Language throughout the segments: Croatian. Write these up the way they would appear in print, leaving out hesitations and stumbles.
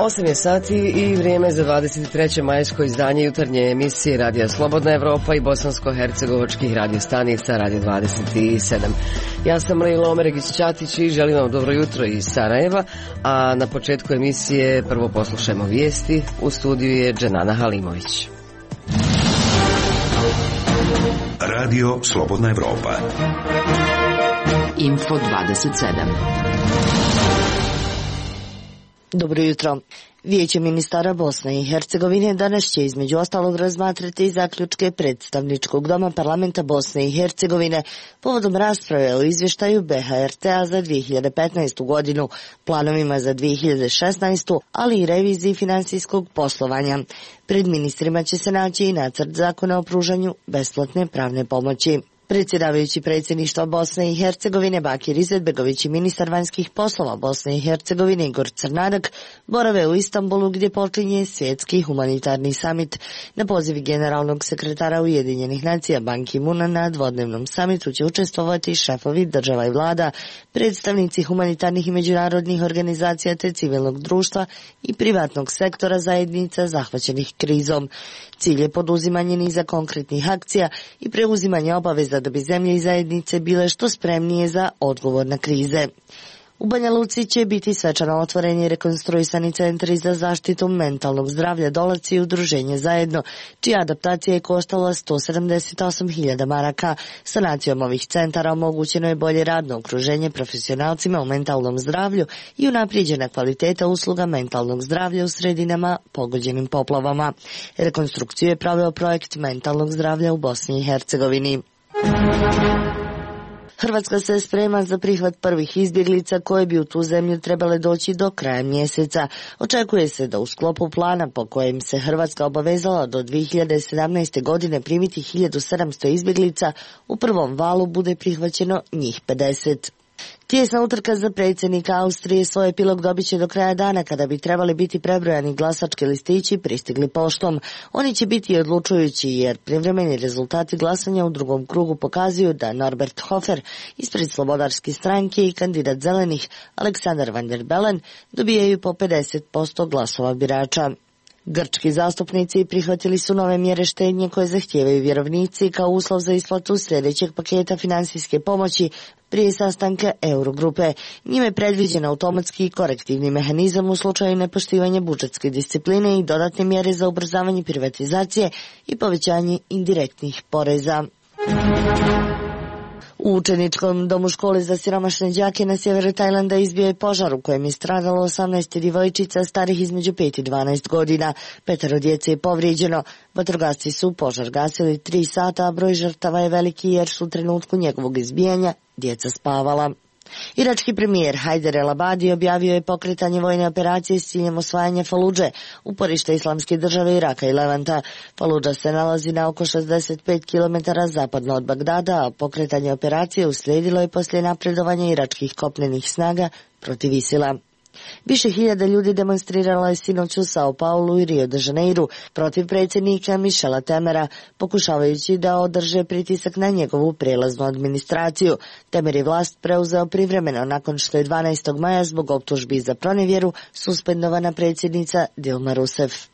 8 je sati i vrijeme za 23. majsko izdanje jutarnje emisije Radija Slobodna Evropa i bosansko-hercegovačkih radiostanica Radio 27. Ja sam Lejla Omeregić-Ćatić i želim vam dobro jutro iz Sarajeva, a na početku emisije prvo poslušajmo vijesti. U studiju je Dženana Halimović. Radio Slobodna Evropa. Info 27. Dobro jutro. Vijeće ministara Bosne i Hercegovine danas će između ostalog razmatrati zaključke predstavničkog doma parlamenta Bosne i Hercegovine povodom rasprave o izvještaju BHRT-a za 2015. godinu, planovima za 2016. ali i reviziji finansijskog poslovanja. Pred ministrima će se naći i nacrt zakona o pružanju besplatne pravne pomoći. Predsjedavajući predsjedništva Bosne i Hercegovine Bakir Izetbegović i ministar vanjskih poslova Bosne i Hercegovine Igor Crnadak borave u Istanbulu gdje počinje svjetski humanitarni samit. Na poziv generalnog sekretara Ujedinjenih nacija Ban Ki-moona na dvodnevnom samitu će učestvovati šefovi država i vlada, predstavnici humanitarnih i međunarodnih organizacija te civilnog društva i privatnog sektora zajednica zahvaćenih krizom. Cilj je poduzimanje niza konkretnih akcija i preuzimanje obaveza da bi zemlje i zajednice bile što spremnije za odgovor na krize. U Banja Luci će biti svečano otvorenje rekonstruisani centri za zaštitu mentalnog zdravlja Dolac i udruženje Zajedno, čija adaptacija je koštala 178.000 maraka. Sanacijom ovih centara omogućeno je bolje radno okruženje profesionalcima u mentalnom zdravlju i unaprijeđena kvaliteta usluga mentalnog zdravlja u sredinama pogođenim poplavama. Rekonstrukciju je proveo projekt mentalnog zdravlja u Bosni i Hercegovini. Hrvatska se sprema za prihvat prvih izbjeglica koje bi u tu zemlju trebale doći do kraja mjeseca. Očekuje se da u sklopu plana po kojem se Hrvatska obavezala do 2017. godine primiti 1700 izbjeglica, u prvom valu bude prihvaćeno njih 50. Tijesna utrka za predsjednika Austrije svoj epilog dobit će do kraja dana kada bi trebali biti prebrojani glasački listići pristigli poštom. Oni će biti odlučujući jer privremeni rezultati glasanja u drugom krugu pokazuju da Norbert Hofer ispred Slobodarske stranke i kandidat zelenih Aleksandar Van der Bellen dobijaju po 50% glasova birača. Grčki zastupnici prihvatili su nove mjere štednje koje zahtijevaju vjerovnici kao uslov za isplatu sljedećeg paketa financijske pomoći prije sastanka Eurogrupe. Njime je predviđen automatski korektivni mehanizam u slučaju nepoštivanja budžetske discipline i dodatne mjere za ubrzavanje privatizacije i povećanje indirektnih poreza. U učeničkom domu škole za siromašne đake na sjeveru Tajlanda izbio je požar u kojem je stradalo 18 djevojčica starih između 5 i 12 godina. 5 djece je povrijeđeno. Vatrogasci su požar gasili 3 sata, a broj žrtava je veliki jer su u trenutku njegovog izbijanja djeca spavala. Irački premijer Hajder El Abadi objavio je pokretanje vojne operacije s ciljem osvajanja Faludže, uporište Islamske države Iraka i Levanta. Faludža se nalazi na oko 65 km zapadno od Bagdada, a pokretanje operacije uslijedilo je poslije napredovanja iračkih kopnenih snaga protiv ISIL-a. Više hiljada ljudi demonstriralo je sinoć u Sao Paulu i Rio de Janeiru protiv predsjednika Michela Temera, pokušavajući da održe pritisak na njegovu prijelaznu administraciju. Temer je vlast preuzeo privremeno nakon što je 12. maja zbog optužbi za pronevjeru suspendovana predsjednica Dilma Rousseff.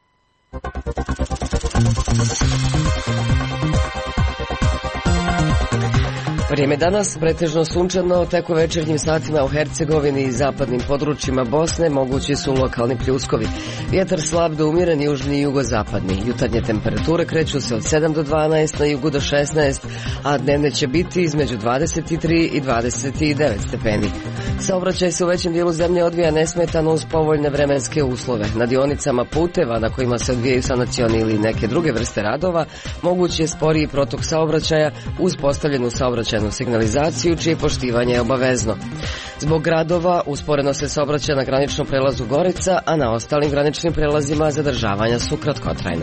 Vrijeme danas pretežno sunčano, tek u večernjim satima u Hercegovini i zapadnim područjima Bosne mogući su lokalni pljuskovi. Vjetar slab do umjeren južni i jugozapadni. Jutarnje temperature kreću se od 7 do 12, na jugu do 16, a dnevne će biti između 23 i 29 stepeni. Saobraćaj se u većem dijelu zemlje odvija nesmetano uz povoljne vremenske uslove. Na dionicama puteva na kojima se odvijaju sanacioni ili neke druge vrste radova, mogući je sporiji protok saobraćaja uz postavljenu saobraćajnu signalizaciju čije poštivanje je obavezno. Zbog gradova usporeno se saobraća na graničnom prelazu Gorica, a na ostalim graničnim prelazima zadržavanja su kratkotrajna.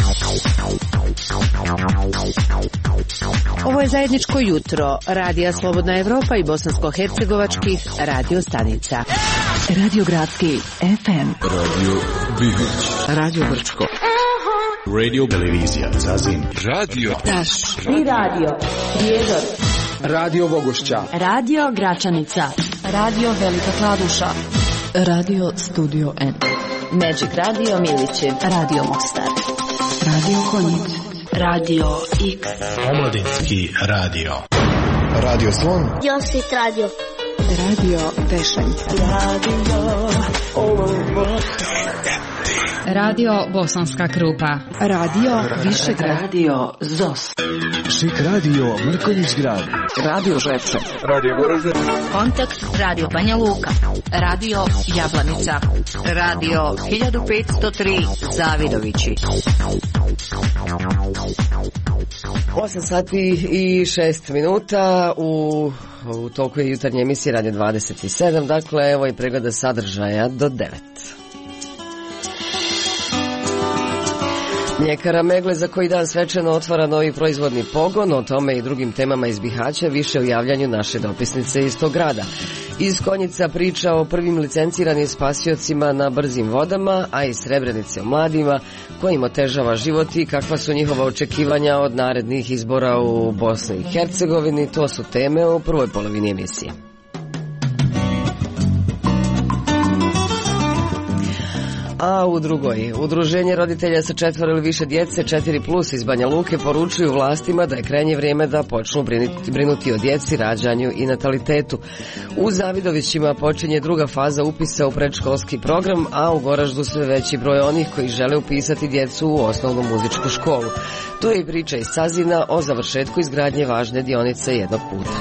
Ovo je zajedničko jutro Radija Slobodna Evropa i bosansko-hercegovačkih radio stanica. Radio Gradski FM, Radio Bihać, Radio Brčko, Radio Televizija Zazin, Radio Taš i Radio Prijedor, Radio Bogošća, Radio Gračanica, Radio Velika Kladuša, Radio Studio N. Magic Radio Milići, Radio Mostar, Radio Konjic, Radio X, Omladinski radio. Radio Slon, Josit Radio, Radio Pešanje, Radio Bosanska Krupa, Radio Višegrad, Radio ZOS, Šik Radio Mrkonjić Grad, Radio Žepče, Radio Goražde, Kontakt Radio Banja Luka, Radio Jablanica, Radio 1503 Zavidovići. 8 sati i 6 minuta u toku je jutarnje emisije Radio 27, dakle evo i pregleda sadržaja do 9. Mljekara Megle za koji dan svečano otvara novi proizvodni pogon, o tome i drugim temama iz Bihaća više u javljanju naše dopisnice iz tog grada. Iz Konjica priča o prvim licenciranim spasiocima na brzim vodama, a iz Srebrenice o mladima kojim otežava život i kakva su njihova očekivanja od narednih izbora u Bosni i Hercegovini. To su teme u prvoj polovini emisije. A u drugoj, udruženje roditelja sa 4 ili više djece, 4+ iz Banja Luke, poručuju vlastima da je krajnje vrijeme da počnu brinuti o djeci, rađanju i natalitetu. U Zavidovićima počinje druga faza upisa u predškolski program, a u Goraždu sve veći broj onih koji žele upisati djecu u osnovnu muzičku školu. To je i priča iz Sazina o završetku izgradnje važne dionice jednog puta.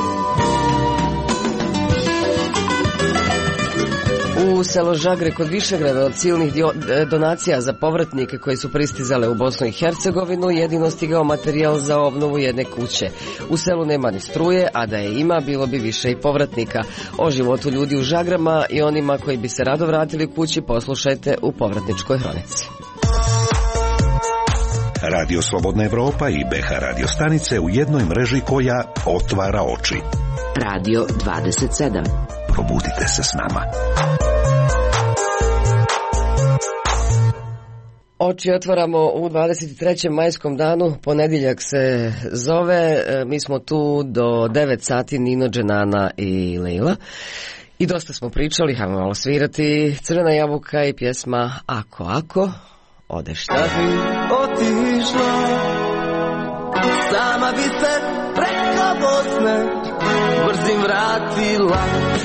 U selo Žagre kod Višegrada od silnih donacija za povratnike koji su pristizale u Bosnu i Hercegovinu jedino stigao materijal za obnovu jedne kuće. U selu nema ni struje, a da je ima bilo bi više i povratnika. O životu ljudi u Žagrama i onima koji bi se rado vratili kući poslušajte u povratničkoj hronici. Radio Slobodna Evropa i BH radio stanice u jednoj mreži koja otvara oči. Radio 27. Probudite se s nama. Oči otvaramo u 23. majskom danu, ponedjeljak se zove, mi smo tu do 9 sati, Nino, Dženana i Leila. I dosta smo pričali, hajmo malo svirati, Crvena jabuka i pjesma Ako, odeš ta. Kad bi otišla, sama bi se preko Bosne brzim vratila.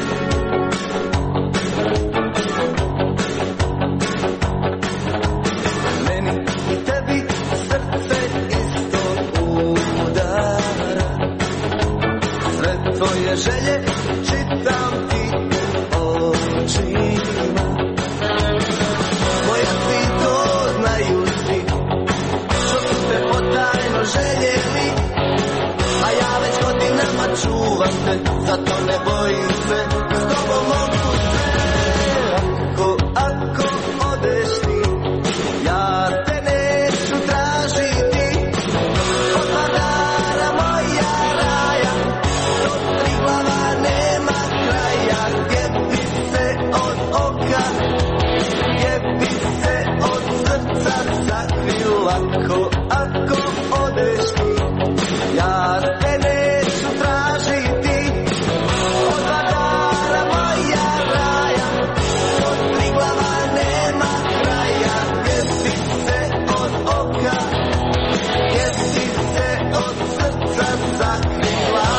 Tvoje želje čitam ti u očima. Moja si to znaju svi, što su te potajno željeli. A ja već godinama čuvam te, zato ne bojim se, s tobom mogu sve. Ako odeš ti, ja te neću tražiti. Od Vardara moja raja, glava nema kraja, gdje bi se od oka, gdje bi se od srca sakrila. Ako odeš ti, ja te neću tražiti. Od Vardara moja raja, od glava nema kraja, gdje bi se od oka, gdje bi se od srca sakrila.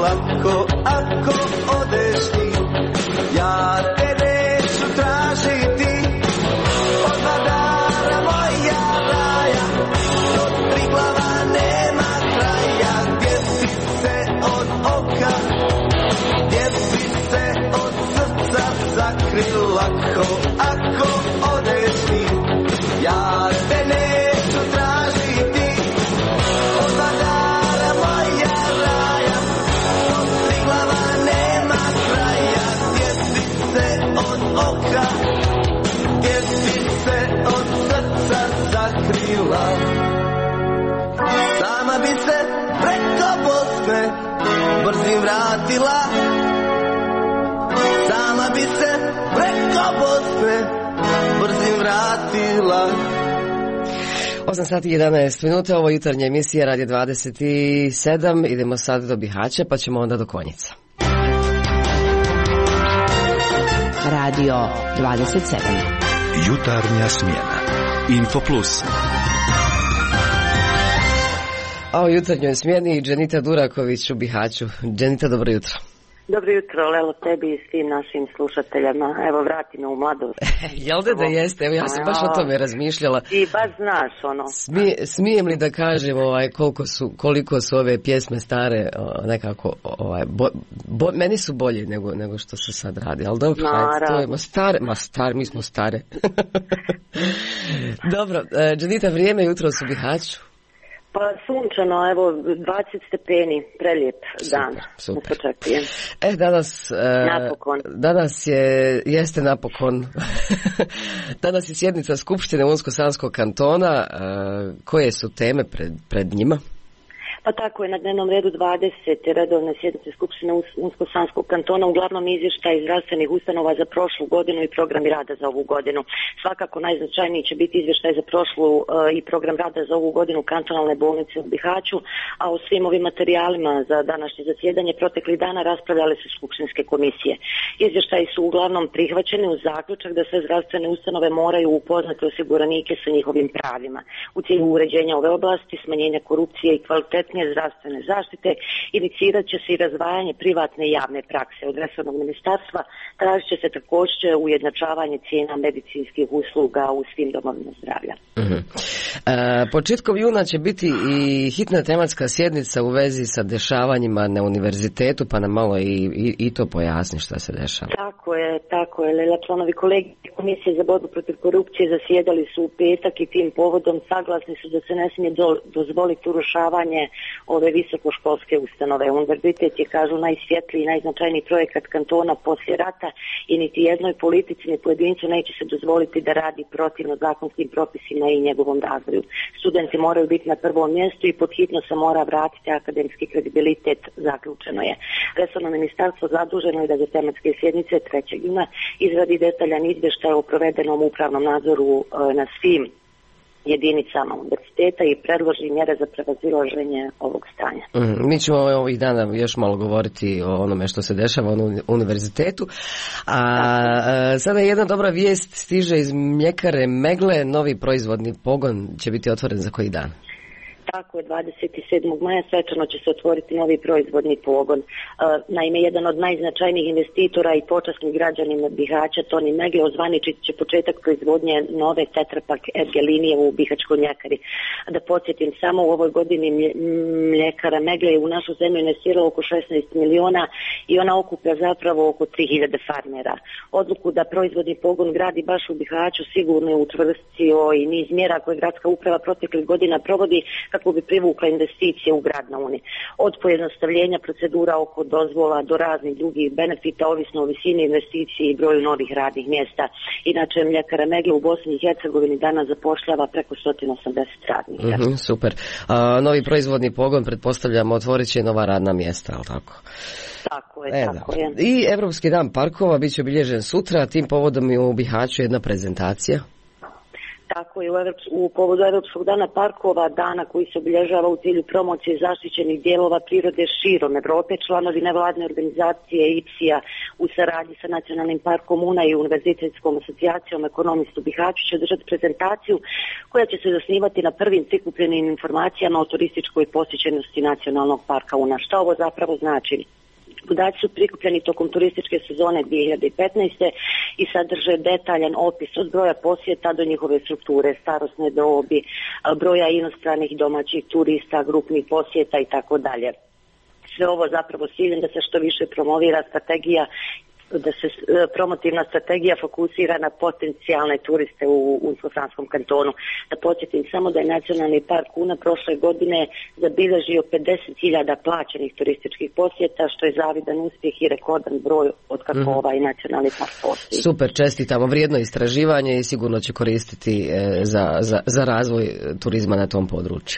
lako ako odeš ti. Ja te neću tražiti od Vardara moja raja, do Triglava nema kraja. Gdje bi se od oka, gdje bi se od srca sakrila, ako odeš ti. Ja te neću tražiti od Vardara moja raja, do Triglava nema kraja. Gdje bi se od oka, gdje bi se od srca sakrila. Sama bi se preko Bosne brzim vratila. Sama bi se preko Bosne brzim vratila. 8 sati 11 minuta, ovo je jutarnja emisija Radio 27. Idemo sad do Bihaća, pa ćemo onda do Konjica. Radio 27. Jutarnja smjena. Info Plus. A u jutarnjoj smjeni Dženita Duraković u Bihaću. Dženita, dobro jutro. Dobro jutro, Lelo, tebi i svim našim slušateljama. Evo, vrati me u mladost. Jel da jeste? Evo, ja sam baš o tome razmišljala. Ti baš znaš, ono. Smijem li da kažem koliko su ove pjesme stare, nekako, meni su bolje nego što se sad radi. Ali dobro, mi smo stare. Dobro, Dženita, vrijeme jutros u Bihaću. Pa sunčano, evo, 20 stepeni, prelijep dan. Super. Danas jeste napokon, danas je sjednica Skupštine Unsko-Sanskog kantona. Koje su teme pred njima? Pa tako je, na dnevnom redu 20. redovne sjednice Skupštine Unsko-Sanskog kantona, uglavnom izvještaj zdravstvenih ustanova za prošlu godinu i programi rada za ovu godinu. Svakako najznačajniji će biti izvještaj za prošlu i program rada za ovu godinu kantonalne bolnice u Bihaću, a o svim ovim materijalima za današnje zasjedanje proteklih dana raspravljale su skupštinske komisije. Izvještaji su uglavnom prihvaćeni uz zaključak da sve zdravstvene ustanove moraju upoznati osiguranike sa njihovim pravima. U cilju uređenja ove oblasti, smanjenja korupcije i kvalitetne zdravstvene zaštite, inicirat će se i razdvajanje privatne i javne prakse. Od resornog ministarstva tražit će se također ujednačavanje cijena medicinskih usluga u svim domovima zdravlja. Početkom juna će biti i hitna tematska sjednica u vezi sa dešavanjima na univerzitetu, pa nam malo i to pojasni šta se dešava. Tako je, Lela. Članovi kolegije Komisije za borbu protiv korupcije zasjedali su u petak i tim povodom saglasni su da se ne smije dozvoliti urušavanje ove visokoškolske ustanove. Univerzitet je, kažu, najsvjetliji i najznačajniji projekat kantona poslije rata i niti jednoj politici ni pojedincu neće se dozvoliti da radi protivno zakonskim propisima i njegovom razvoju. Studenti moraju biti na prvom mjestu i pod hitno se mora vratiti akademski kredibilitet, zaključeno je. Resorno ministarstvo zaduženo je da za tematske sjednice 3. juna izradi detaljan izvještaj o provedenom upravnom nadzoru na svim jedinicama univerziteta i predloži mjere za prevazilaženje ovog stanja. Mi ćemo ovih dana još malo govoriti o onome što se dešava na univerzitetu. Sada jedna dobra vijest stiže iz mljekare Megle. Novi proizvodni pogon će biti otvoren za koji dan? Tako je, 27. maja svečano će se otvoriti novi proizvodni pogon. Naime, jedan od najznačajnijih investitora i počasnih građanina Bihaća, Toni Megle, ozvaničit će početak proizvodnje nove tetrapak erge linije u Bihaćkoj mljekari. Da podsjetim, samo u ovoj godini mljekara Megle je u našu zemlju investirala oko 16 miliona i ona okuplja zapravo oko 3000 farmera. Odluku da proizvodni pogon gradi baš u Bihaću sigurno je učvrstio i niz mjera koje gradska uprava proteklih godina provodi kako bi privukla investicije u grad na Uni. Od pojednostavljenja procedura oko dozvola do raznih drugih benefita, ovisno o visini investicije i broju novih radnih mjesta. Inače, mljekara Megle u Bosni i Hercegovini danas zapošljava preko 180 radnika. Super. Novi proizvodni pogon, pretpostavljamo, otvorit će nova radna mjesta, ali tako? Tako je. I Evropski dan parkova bit će obilježen sutra, tim povodom je u Bihaću jedna prezentacija. Tako je u povodu Europskog dana parkova, dana koji se obilježava u cilju promocije zaštićenih dijelova prirode širom Evrope, članovi nevladne organizacije IPSI-a u saradnji sa Nacionalnim parkom Una i Univerzitetskom asocijacijom ekonomista u Bihaću će održati prezentaciju koja će se zasnivati na prvim prikupljenim informacijama o turističkoj posjećenosti Nacionalnog parka Una. Šta ovo zapravo znači? Podaci su prikupljeni tokom turističke sezone 2015. i sadrže detaljan opis od broja posjeta do njihove strukture, starosne dobi, broja inostranih domaćih turista, grupnih posjeta i tako dalje. Sve ovo zapravo s ciljem da se što više promovira strategija, da se promotivna strategija fokusira na potencijalne turiste u Unsko-Franskom kantonu. Da podsjetim samo da je Nacionalni park Una prošle godine zabilježio 50.000 plaćenih turističkih posjeta, što je zavidan uspjeh i rekordan broj od kako ovaj Nacionalni park postoji. Super, čestitamo, vrijedno istraživanje i sigurno će koristiti za razvoj turizma na tom području.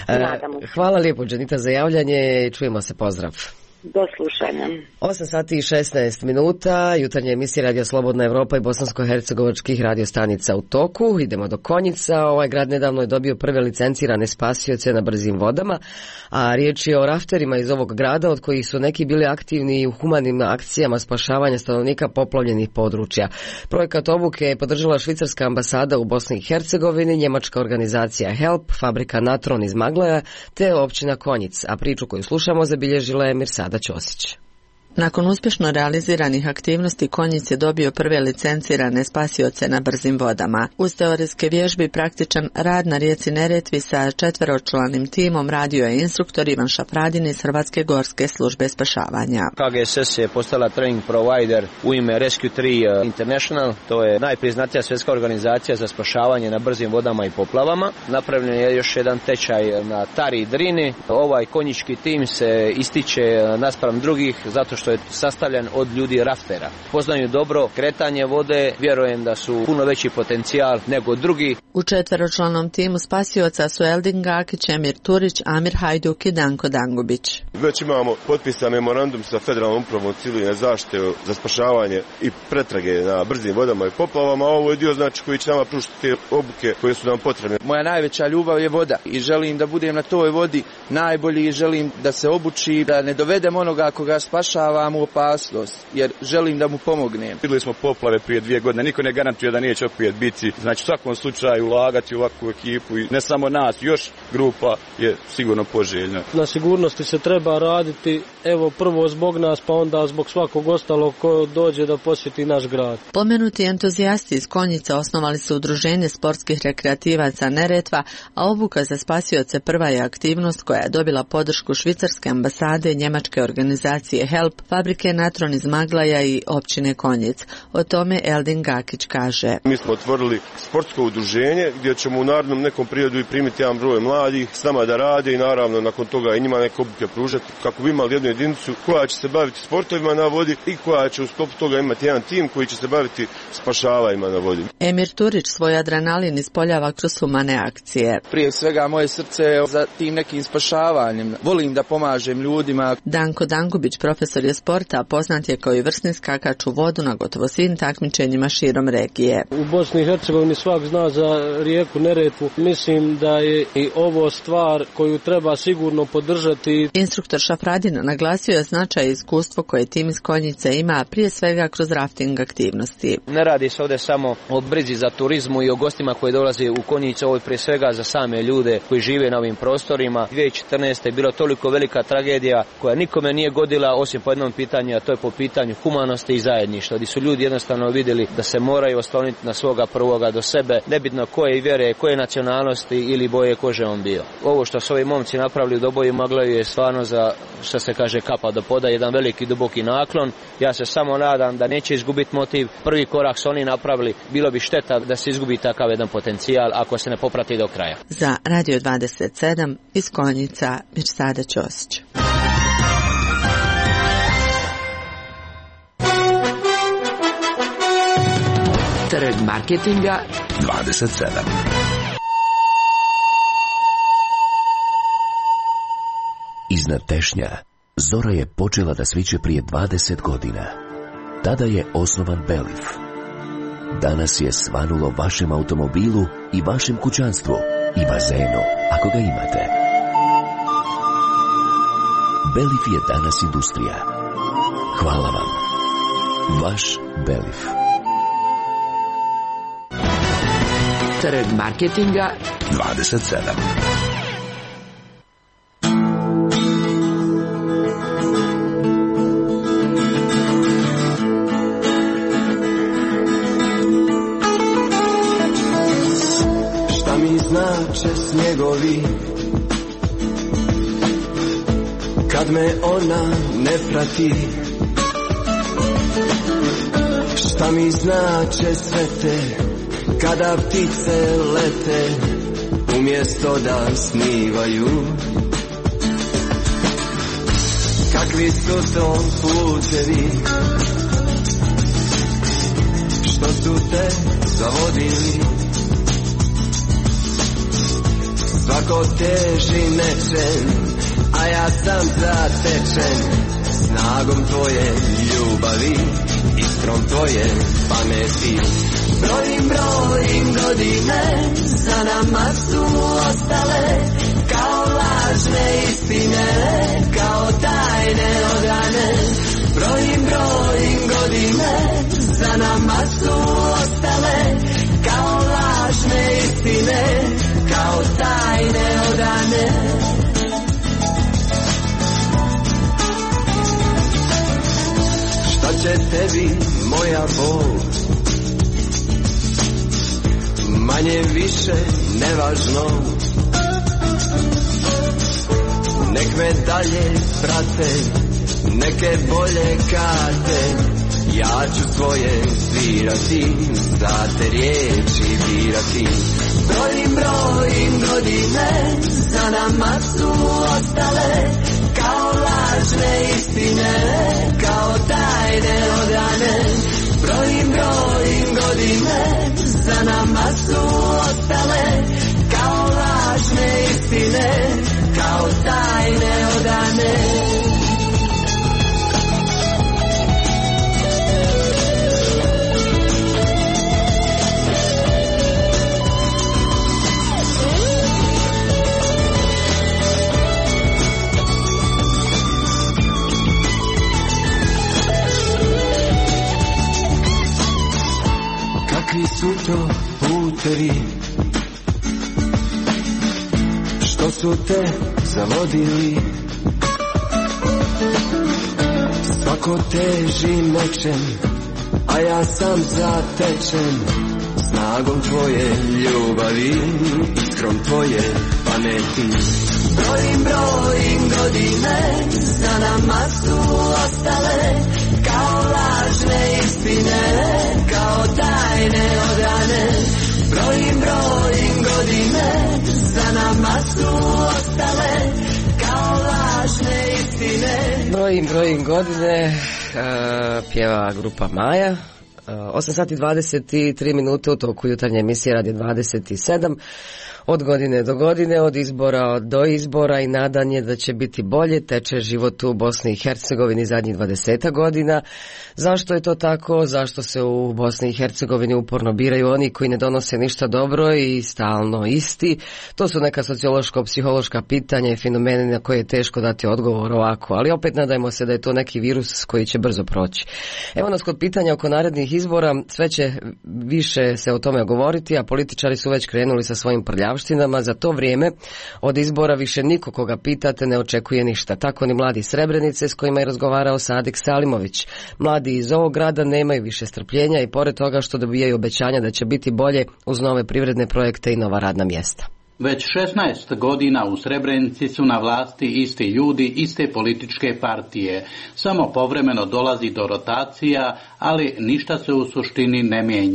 Hvala lijepo, Dženita, za javljanje i čujemo se, pozdrav. Do slušanja. 8 sati i 16 minuta, jutarnje emisije Radio Slobodna Evropa i bosansko-hercegovačkih radiostanica u toku. Idemo do Konjica. Ovaj grad nedavno je dobio prve licencirane spasioce na brzim vodama, a riječ je o rafterima iz ovog grada, od kojih su neki bili aktivni u humanim akcijama spašavanja stanovnika poplavljenih područja. Projekat obuke je podržala švicarska ambasada u Bosni i Hercegovini, njemačka organizacija HELP, fabrika Natron iz Maglaja te općina Konjic, a priču koju slušamo zabilježila je Mirsada Ćosić. Nakon uspješno realiziranih aktivnosti, Konjic je dobio prve licencirane spasioce na brzim vodama. Uz teorijske vježbe i praktičan rad na rijeci Neretvi sa 4-članim timom radio je instruktor Ivan Šafradin iz Hrvatske gorske službe spašavanja. KGSS je postala training provider u ime Rescue 3 International, to je najpriznatija svjetska organizacija za spašavanje na brzim vodama i poplavama. Napravljen je još jedan tečaj na Tari i Drini. Ovaj konjički tim se ističe naspram drugih zato što je sastavljen od ljudi raftera. Poznaju dobro kretanje vode, vjerujem da su puno veći potencijal nego drugi. U 4-članom timu spasioca su Eldin Gakić, Emir Turić, Amir Hajduk i Danko Dangubić. Već imamo potpisan memorandum sa Federalnom upravom civilne zaštite za spašavanje i pretrage na brzim vodama i poplavama, a ovo je dio znači koji će nama pružiti te obuke koje su nam potrebne. Moja najveća ljubav je voda i želim da budem na toj vodi najbolji i želim da se obuči, da ne dovedem onoga koga spašavam u opasnost, jer želim da mu pomognem. Vidjeli smo poplave prije 2 godine, niko ne garantuje da neće opet biti. Znači u svakom slučaju ulagati u ovakvu ekipu i ne samo nas, još grupa je sigurno poželjna. Na sigurnosti se treba raditi, evo prvo zbog nas, pa onda zbog svakog ostalog ko dođe da posjeti naš grad. Pomenuti entuzijasti iz Konjica osnovali su udruženje sportskih rekreativaca Neretva, a obuka za spasioce prva je aktivnost koja je dobila podršku švicarske ambasade, njemačke organizacije HELP, fabrike Natron iz Maglaja i općine Konjic. O tome Eldin Gakić kaže. Mi smo otvorili sportsko udruženje gdje ćemo u narednom nekom periodu i primiti jedan broj mladih s nama da rade i naravno nakon toga i njima neke obuke pružati kako bi imali jednu jedinicu koja će se baviti sportovima na vodi i koja će u sklopu toga imati jedan tim koji će se baviti spašavanjima na vodi. Emir Turić svoj adrenalin ispoljava kroz humane akcije. Prije svega moje srce je za tim nekim spašavanjem. Volim da pomažem ljudima. Danko Dangubić, profesor je sporta, poznat je kao i vrsni skakač u vodu na gotovo svim takmičenjima širom regije. U Bosni i Hercegovini svak zna za rijeku Neretvu. Mislim da je i ovo stvar koju treba sigurno podržati. Instruktor Šafradin naglasio je značaj i iskustvo koje tim iz Konjice ima, prije svega kroz rafting aktivnosti. Ne radi se ovdje samo o brizi za turizmu i o gostima koji dolaze u Konjice, ovo je prije svega za same ljude koji žive na ovim prostorima. 2014. je bilo toliko velika tragedija koja nikome nije godila osim po jednom pitanju, a to je po pitanju humanosti i zajedništva, gdje su ljudi jednostavno vidjeli da se moraju osloniti na svoga prvoga do sebe, nebitno koje vjere, koje nacionalnosti ili boje kože on bio. Ovo što su ovi momci napravili u Doboju Maglaju je stvarno za, što se kaže, kapa do poda, jedan veliki duboki naklon. Ja se samo nadam da neće izgubiti motiv. Prvi korak su oni napravili, bilo bi šteta da se izgubi takav jedan potencijal ako se ne poprati do kraja. Za Radio 27 iz Konjica, Mirsada Ćosić. Trg marketinga 27. Iznad Tešnja zora je počela da sviće prije 20 godina. Tada je osnovan Belif. danas je svanulo vašem automobilu i vašem kućanstvu i bazenu, ako ga imate. Belif je danas industrija. Hvala vam. Vaš Belif. Trg marketinga 27. Šta mi znače snjegovi kad me ona ne prati? Šta mi znače sve te kada ptice lete umjesto da snivaju? Kakvi su to putevi što su te zavodili? Svako teži nečem, a ja sam zatečen snagom tvoje ljubavi, iskrom tvoje pameti. Brojim godine, za nama su ostale kao lažne istine, kao tajne odane. Brojim godine, za nama su ostale kao lažne istine, kao tajne odane. Šta će tebi moja bol? Manje više nevažno. Nek me dalje prate neke bolje karte. Ja ću svoje svirati, za te riječi birati. Brojim godine, za nama su ostale kao lažne istine, kao tajne odane. Brojim godine, za nama su ostale kao lažne istine, kao tajne odane. Kakvi su to putevi što su te zavodili? Svako teži nečem, a ja sam zatečen snagom tvoje ljubavi, iskrom tvoje pameti. Brojim godine, za nama su ostale kao lažne istine, kao tajne odane. Brojim godine, za nama su ostale kao lažne istine. Brojim godine, pjeva grupa Maja. 8 sati 23 minute u toku jutarnje emisije Radio 27. Od godine do godine, od izbora do izbora i nadanje da će biti bolje, teče život u Bosni i Hercegovini zadnjih 20 godina. Zašto je to tako? Zašto se u Bosni i Hercegovini uporno biraju oni koji ne donose ništa dobro i stalno isti? To su neka sociološko-psihološka pitanja i fenomene na koje je teško dati odgovor ovako, ali opet nadajmo se da je to neki virus koji će brzo proći. Evo nas kod pitanja oko narednih izbora, sve će više se o tome govoriti, a političari su već krenuli sa svojim prljavštinama. Za to vrijeme od izbora više niko koga pitate ne očekuje ništa. Tako ni mladi Srebrenice s kojima je razgovarao Sadik Salimović. Mladi iz ovog grada nemaju više strpljenja i pored toga što dobijaju obećanja da će biti bolje uz nove privredne projekte i nova radna mjesta. Već 16 godina u Srebrenici su na vlasti isti ljudi, iste političke partije. Samo povremeno dolazi do rotacija, ali ništa se u suštini ne mijenja.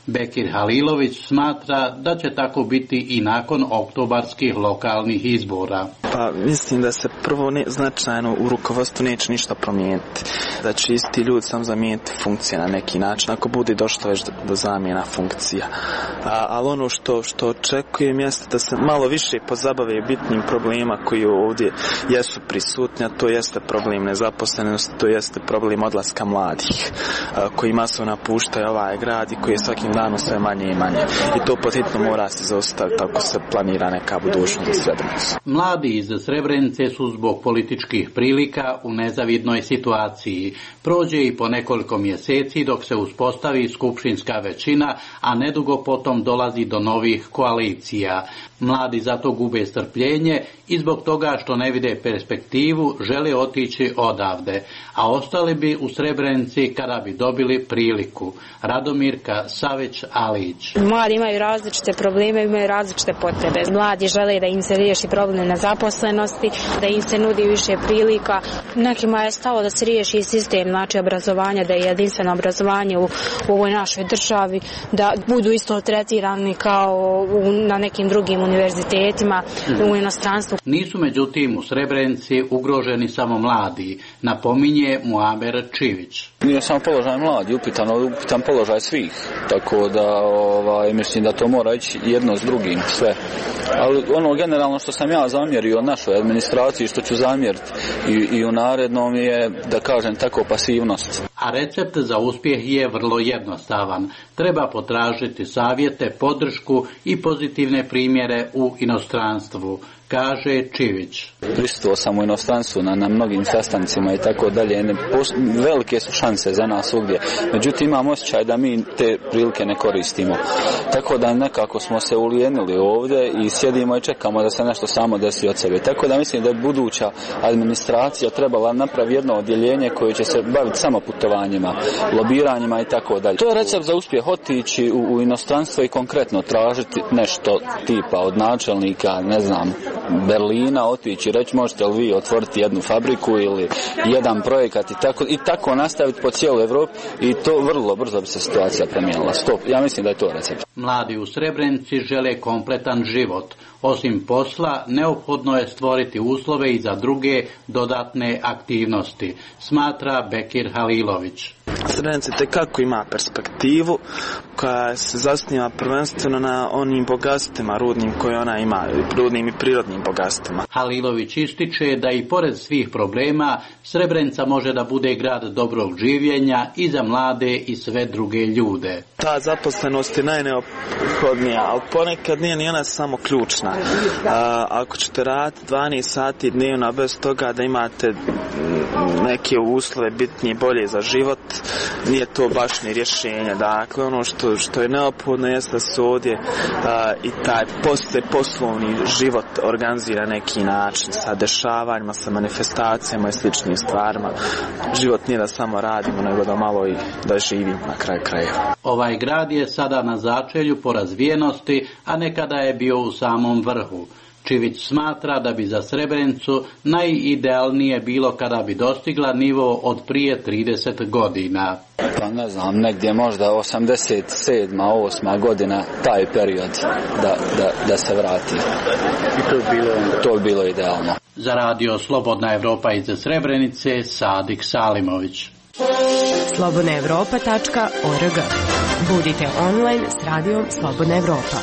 Bekir Halilović smatra da će tako biti i nakon oktobarskih lokalnih izbora. Pa mislim da se prvo značajno u rukovodstvu neće ništa promijeniti. Da će isti ljudi sam zamijeniti funkcije na neki način ako bude došlo već do zamjena funkcija. Ali ono što očekujem jeste da se malo više pozabave bitnim problema koji ovdje jesu prisutni, a to jeste problem nezaposlenosti, to jeste problem odlaska mladih koji masovno napuštaju ovaj grad i koji je svakim danom sve manje i manje. I to podhitno mora se zaustaviti ako se planira neka budućnost za Srebrenicu. Mladi iz Srebrenice su zbog političkih prilika u nezavidnoj situaciji. Prođe i po nekoliko mjeseci dok se uspostavi skupštinska većina, a nedugo potom dolazi do novih koalicija. Mladi zato gube strpljenje i zbog toga što ne vide perspektivu žele otići odavde, a ostali bi u Srebrenici kada bi dobili priliku. Radomirka Savić-Alić. Mladi imaju različite probleme, imaju različite potrebe. Mladi žele da im se riješi problem nezaposlenosti, da im se nudi više prilika. Nekima je stalo da se riješi sistem obrazovanja, da je jedinstveno obrazovanje u ovoj našoj državi, da budu isto tretirani kao na nekim drugim univerzitetima u inostranstvu. Nisu međutim u Srebrenici ugroženi samo mladi, napominje Muamer Čivić. Nije samo položaj mladi, upitan položaj svih, tako da mislim da to mora ići jedno s drugim sve. Ali ono generalno što sam ja zamjerio našoj administraciji, što ću zamjeriti i u narednom je, da kažem tako, pasivnost. A recept za uspjeh je vrlo jednostavan. Treba potražiti savjete, podršku i pozitivne primjere u inostranstvu, kaže Čivić. Prisustvovao sam u inostranstvu na mnogim sastancima i tako dalje. Velike su šanse za nas ugdje. Međutim, imam osjećaj da mi te prilike ne koristimo. Tako da nekako smo se ulijenili ovdje i sjedimo i čekamo da se nešto samo desi od sebe. Tako da mislim da je buduća administracija trebala napraviti jedno odjeljenje koje će se baviti samo putovanjima, lobiranjima i tako dalje. To je recept za uspjeh, otići u inostranstvo i konkretno tražiti nešto tipa od načelnika, ne znam, Berlina, otići i reći možete li vi otvoriti jednu fabriku ili jedan projekat i tako nastaviti po cijeloj Evropi i to vrlo brzo bi se situacija promijenila. Ja mislim da je to recept. Mladi u Srebrenici žele kompletan život. Osim posla, neophodno je stvoriti uslove i za druge dodatne aktivnosti, smatra Bekir Halilović. Srebrenica tekako ima perspektivu koja se zasniva prvenstveno na onim bogatstvima rudnim koje ona ima, rudnim i prirodnim bogatstvima. Halilović ističe da i pored svih problema Srebrenica može da bude grad dobrog življenja i za mlade i sve druge ljude. Ta zaposlenost je najneophodnija, ali ponekad nije ni ona samo ključna. Ako ćete raditi 12 sati dnevno bez toga da imate neke uslove bitnije, bolje za život, nije to baš ni rješenje. Dakle, ono što je neophodno jeste da se ovdje i taj poslovni život organizira neki način sa dešavanjima, sa manifestacijama i sličnim stvarima. Život nije da samo radimo, nego da malo i da živimo na kraju krajeva. Ovaj grad je sada na začelju po razvijenosti, a nekada je bio u samom vrhu. Čivić smatra da bi za Srebrenicu najidealnije bilo kada bi dostigla nivo od prije 30 godina. Pa ne znam, negdje možda 87. 8. godina, taj period da se vrati. I to bi bilo idealno. Za radio Slobodna Evropa iz Srebrenice, Sadik Salimović. slobodnaevropa.org. Budite online s radijom Slobodna Evropa.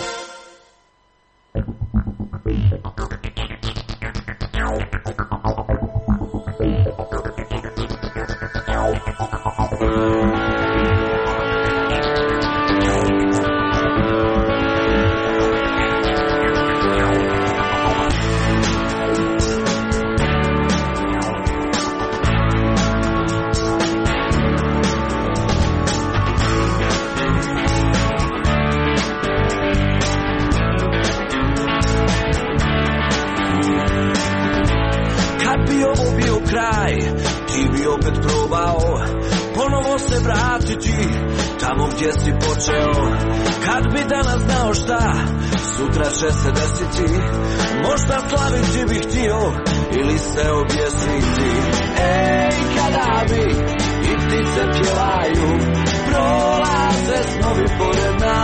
Tamo gdje si počeo, kad bi danas znao šta sutra će se desiti, možda slaviti bih htio ili se objesiti. Ej, kada bi i ptice pjevaju, prolaze snovi pored nas.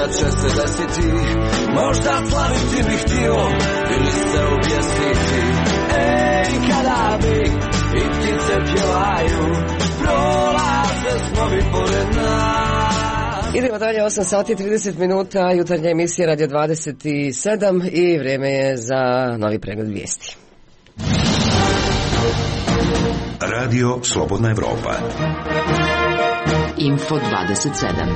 sutra će se desiti. Možda slaviti bih htio ili se objesiti. Ej, kada bi i ptice pjevaju, prolaze snovi pored nas. Idemo dalje, 8 sati 30 minuta, jutarnja emisija Radio 27 i vreme je za novi pregled vijesti. Radio Slobodna Evropa. Info 27.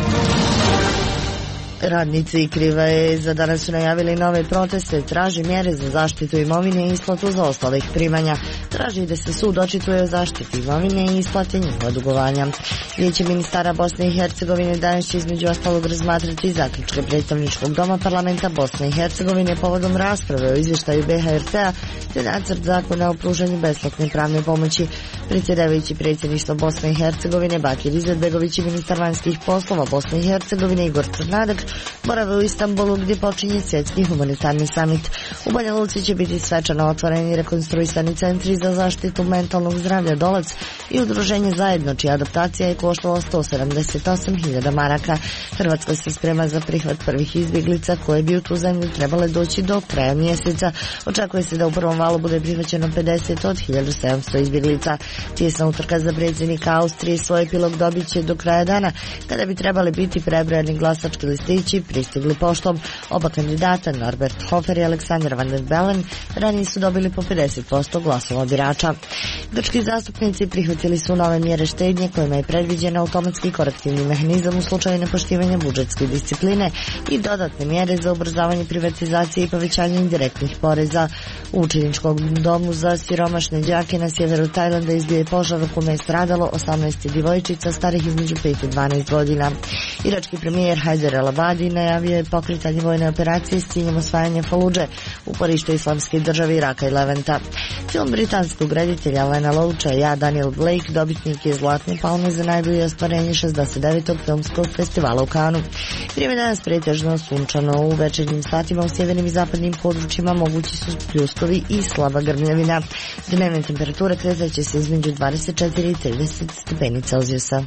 Radnici Krivaje za danas su najavili nove proteste, traži mjere za zaštitu imovine i isplatu za ostalih primanja. Traži da se sud očituje o zaštiti imovine i isplate njihova dugovanja. Vijeće ministara Bosne i Hercegovine danas će između ostalog razmatrati zaključke predstavničkog doma parlamenta Bosne i Hercegovine povodom rasprave o izvještaju BHRT-a te nacrt zakona o pružanju besplatne pravne pomoći. Predsjedavajući predsjedništva Bosne i Hercegovine Bakir Izetbegović i ministar vanjskih poslova Bosne i Hercegovine Igor Crnadak borave u Istanbulu gdje počinje svjetski humanitarni summit. U Banja Luci će biti svečano otvoreni i rekonstruisani centri za zaštitu mentalnog zdravlja Dolac i udruženje Zajedno, čija adaptacija je koštala 178.000 maraka. Hrvatska se sprema za prihvat prvih izbjeglica koje bi u tu zemlju trebale doći do kraja mjeseca. Očekuje se da u prvom valu bude prihvaćeno 50 od 1700 izbjeglica. Tijesna utrka za predsjednika Austrije svoj epilog dobit će do kraja dana, kada bi trebali biti prebrojani glasački listići pristigli poštom. Oba kandidata, Norbert Hofer i Aleksandar Van der Bellen, ranije su dobili po 50% glasova birača. Grčki zastupnici prihvatili su nove mjere štednje kojima je predviđen automatski korektivni mehanizam u slučaju nepoštivanja budžetske discipline i dodatne mjere za ubrzavanje privatizacije i povećanje indirektnih poreza. U učeničkom domu za siromašne đake na sjeveru Tajlanda izbio je požar u kome je stradalo 18 djevojčica starih između 5 i 12 godina. Irački premijer Hajder al-Abadi najavio je pokretanje vojne operacije s ciljem osvajanja Faludže, uporište Islamske države Iraka i Levanta. Film britanskog reditelja Lena Loacha Ja, Daniel Blake dobitnik je Zlatne palme za najbolje ostvarenje 69. filmskog festivala u Kanu. Vrijeme danas pretežno sunčano, u večernjim satima u sjevernim i zapadnim područjima mogući su pljuskovi i slaba grmljavina. Dnevne temperature krezaće se između 24 i 30 stepeni Celzijusa.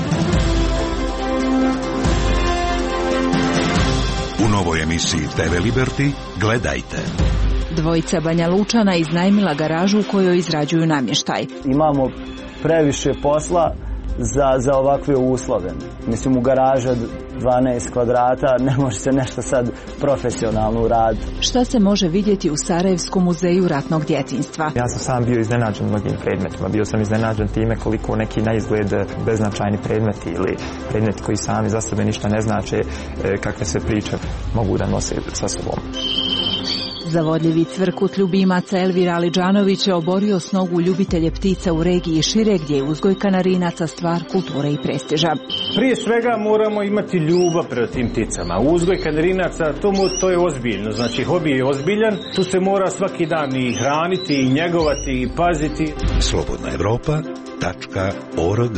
U novoj emisiji TV Liberty gledajte. Dvojica Banja Lučana iznajmila garažu u kojoj izrađuju namještaj. Imamo previše posla za ovakve uslove. Mislim, u garaža 12 kvadrata ne može se nešto sad profesionalno uraditi. Šta se može vidjeti u Sarajevskom muzeju ratnog djetinjstva? Ja sam sam bio iznenađen mnogim predmetima. Bio sam iznenađen time koliko neki na izgled beznačajni predmeti ili predmeti koji sami za sebe ništa ne znače, kakve se priče mogu da nose sa sobom. Zavodljivi cvrkut ljubimaca Elvira Aliđanović je oborio s nogu ljubitelje ptica u regiji šire, gdje je uzgoj kanarinaca stvar kulture i prestiža. Prije svega moramo imati ljubav prema tim pticama. Uzgoj kanarinaca, to je ozbiljno. Znači, hobi je ozbiljan. Tu se mora svaki dan i hraniti, i njegovati, i paziti. slobodnaevropa.org.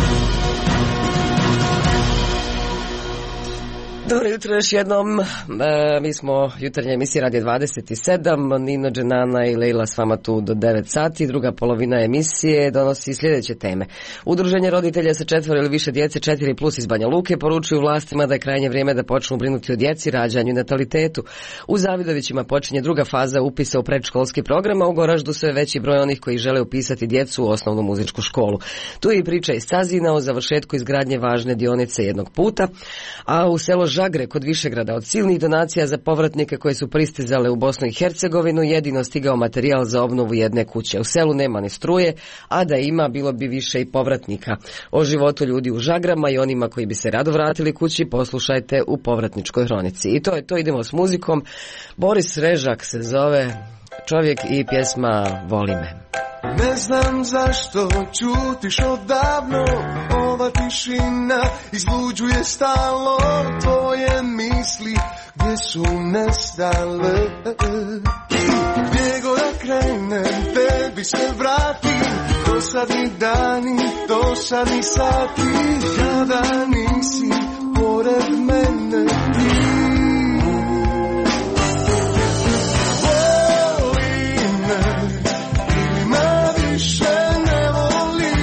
Dobro jutro još jednom, mi smo jutarnja emisija Radio 27, Nino Dženana i Lejla s vama tu do 9 sati, druga polovina emisije donosi sljedeće teme. Udruženje roditelja sa 4 ili više djece 4+ iz Banja Luke poručuju vlastima da je krajnje vrijeme da počnu brinuti o djeci, rađanju i natalitetu. U Zavidovićima počinje druga faza upisa u predškolski program, a u Goraždu sve veći broj onih koji žele upisati djecu u osnovnu muzičku školu. Tu je i priča iz Cazina o završetku izgradnje važne dionice jednog puta, a u selo Žagre kod Višegrada od silnih donacija za povratnike koje su pristizale u Bosnu i Hercegovinu jedino stigao materijal za obnovu jedne kuće. U selu nema ni struje, a da ima bilo bi više i povratnika. O životu ljudi u Žagrama i onima koji bi se rado vratili kući poslušajte u povratničkoj hronici. I to je to, idemo s muzikom. Boris Režak se zove čovjek i pjesma Voli me. Ne znam zašto čutiš odavno, ova tišina izluđuje stalno, tvoje misli gdje su nestale. Gdje god da krenem, tebi se vratim, dosadni dani, dosadni sati, kada nisi pored mene ti.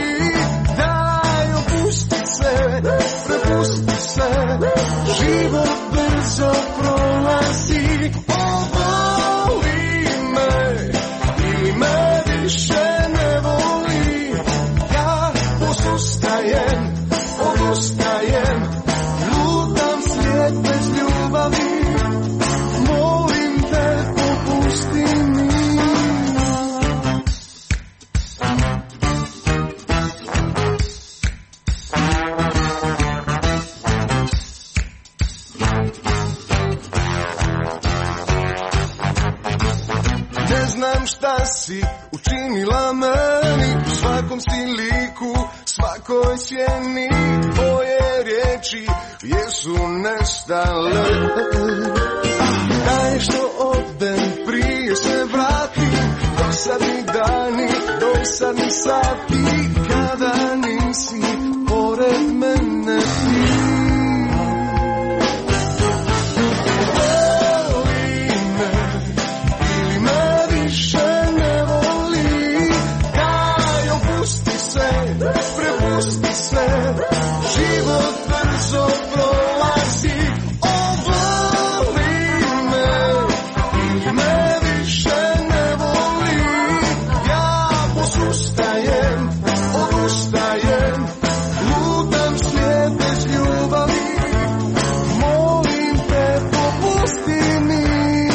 Prepusti se, život znam šta si učinila meni, u svakom si liku, svakoj sjeni, tvoje riječi jesu nestale. Daj što odem, prije se vratim, dosadni dani, dosadni sati, kada nisi pored mene ti. Prepusti sve, život brzo prolazi. Voli me ili me više ne voli. Ja posustajem, odustajem, lutam slijed bez ljubavi. Molim te, popusti mi.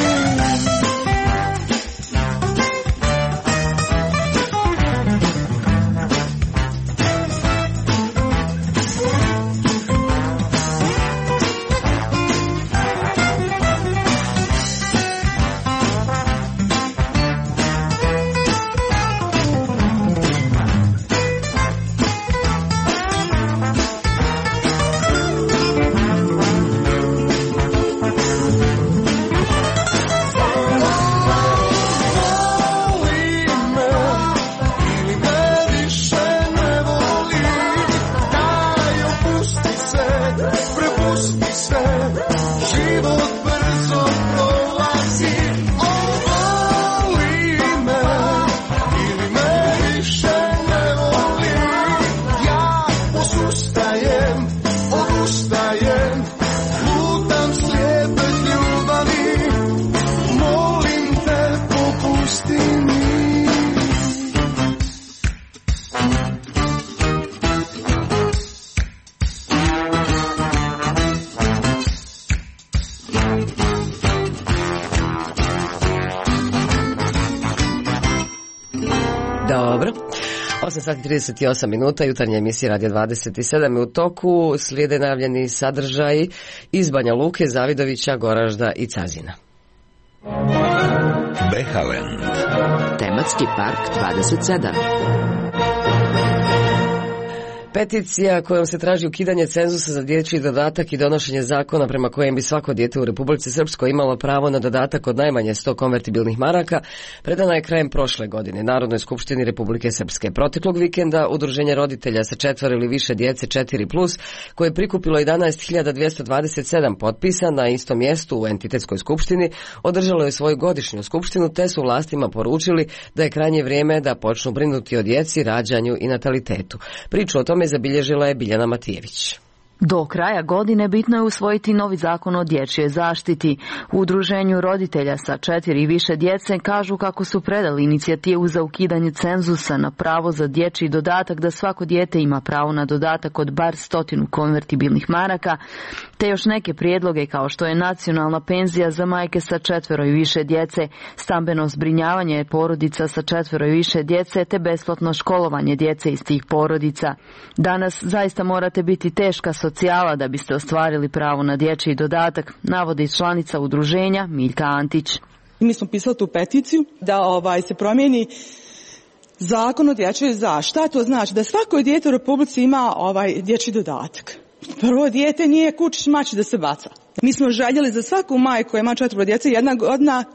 Dobro. 8:38 minuta, jutarnja emisija Radio 27 je u toku, slijede najavljeni sadržaji iz Banja Luke, Zavidovića, Goražda i Cazina. Behalen. Tematski park 27. Peticija kojom se traži ukidanje cenzusa za dječji dodatak i donošenje zakona prema kojem bi svako dijete u Republici Srpskoj imalo pravo na dodatak od najmanje 100 konvertibilnih maraka predana je krajem prošle godine Narodnoj skupštini Republike Srpske. Proteklog vikenda udruženje roditelja sa 4 ili više djece 4+, koje je prikupilo 11.227 potpisa na istom mjestu u entitetskoj skupštini, održalo je svoju godišnju skupštinu te su vlastima poručili da je krajnje vrijeme da počnu brinuti o djeci, rađanju i natalitetu. Priču o tome zabilježila je Biljana Matijević. Do kraja godine bitno je usvojiti novi zakon o dječjoj zaštiti. U udruženju roditelja sa 4 i više djece kažu kako su predali inicijativu za ukidanje cenzusa na pravo za dječji dodatak, da svako dijete ima pravo na dodatak od bar 100 konvertibilnih maraka, te još neke prijedloge kao što je nacionalna penzija za majke sa 4 i više djece, stambeno zbrinjavanje porodica sa 4 i više djece, te besplatno školovanje djece iz tih porodica. Danas zaista morate biti teška socijala da biste ostvarili pravo na dječji dodatak, navodi članica udruženja Miljka Antić. Mi smo pisali tu peticiju da se promijeni zakon o dječjoj zaštiti. Šta to znači? Da svako dijete u Republici ima dječji dodatak. Prvo dijete nije kučić mač da se baca. Mi smo željeli za svaku majku koja ima 4 djece, 1 godina,